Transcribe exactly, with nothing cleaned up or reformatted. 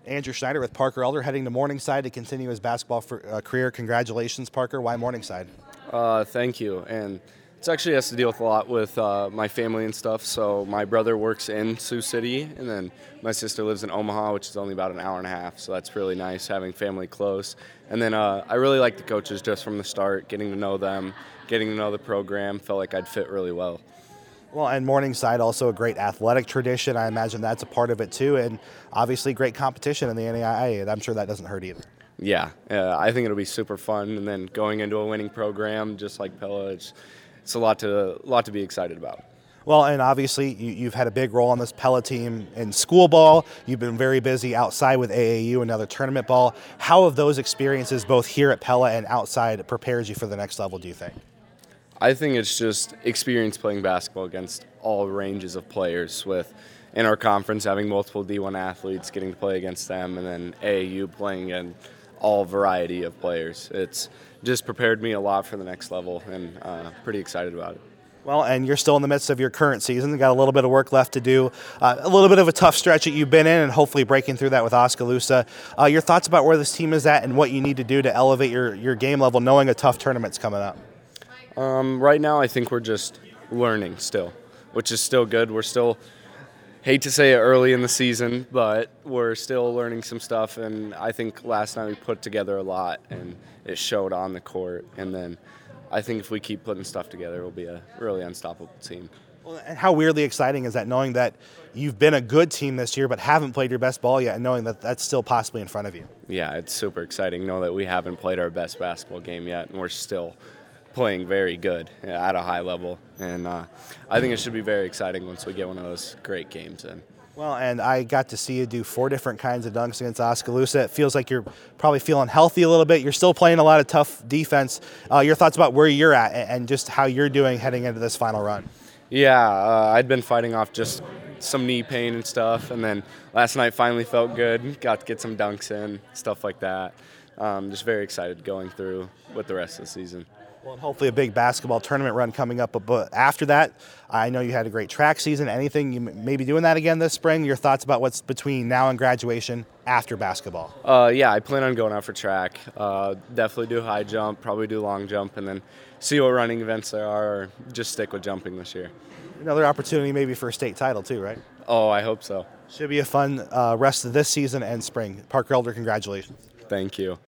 Andrew Schneider with Parker Elder heading to Morningside to continue his basketball for, uh, career. Congratulations, Parker. Why Morningside? Uh, thank you. And it's actually has to deal with a lot with uh, my family and stuff. So my brother works in Sioux City, and then my sister lives in Omaha, which is only about an hour and a half. So that's really nice having family close. And then uh, I really like the coaches just from the start, getting to know them, getting to know the program. Felt like I'd fit really well. Well, and Morningside also a great athletic tradition. I imagine that's a part of it too, and obviously great competition in the N A I A, and I'm sure that doesn't hurt either. Yeah, uh, I think it'll be super fun, and then going into a winning program just like Pella, it's, it's a lot to lot to be excited about. Well, and obviously you, you've had a big role on this Pella team in school ball. You've been very busy outside with A A U and other tournament ball. How have those experiences, both here at Pella and outside, prepared you for the next level, do you think? I think it's just experience playing basketball against all ranges of players, with in our conference having multiple D one athletes, getting to play against them, and then A A U playing in all variety of players. It's just prepared me a lot for the next level, and uh, pretty excited about it. Well, and you're still in the midst of your current season. Got a little bit of work left to do. Uh, a little bit of a tough stretch that you've been in, and hopefully breaking through that with Oskaloosa. Uh, your thoughts about where this team is at and what you need to do to elevate your, your game level, knowing a tough tournament's coming up? Um, right now, I think we're just learning still, which is still good. We're still, hate to say it early in the season, but we're still learning some stuff, and I think last night we put together a lot, and it showed on the court. And then I think if we keep putting stuff together, we'll be a really unstoppable team. Well, and how weirdly exciting is that, knowing that you've been a good team this year but haven't played your best ball yet, and knowing that that's still possibly in front of you? Yeah, it's super exciting. Know that we haven't played our best basketball game yet, and we're still playing very good at a high level, and uh, I think it should be very exciting once we get one of those great games in. Well, and I got to see you do four different kinds of dunks against Oskaloosa. It feels like you're probably feeling healthy a little bit. You're still playing a lot of tough defense. Uh, your thoughts about where you're at and just how you're doing heading into this final run? Yeah, uh, I'd been fighting off just some knee pain and stuff, and then last night finally felt good. Got to get some dunks in, stuff like that. Um, just very excited going through with the rest of the season. Well, and hopefully a big basketball tournament run coming up. But after that, I know you had a great track season. Anything you may be doing that again this spring? Your thoughts about what's between now and graduation after basketball? Uh, yeah, I plan on going out for track. Uh, definitely do high jump, probably do long jump, and then see what running events there are, or just stick with jumping this year. Another opportunity maybe for a state title too, right? Oh, I hope so. Should be a fun uh, rest of this season and spring. Parker Elder, congratulations. Thank you.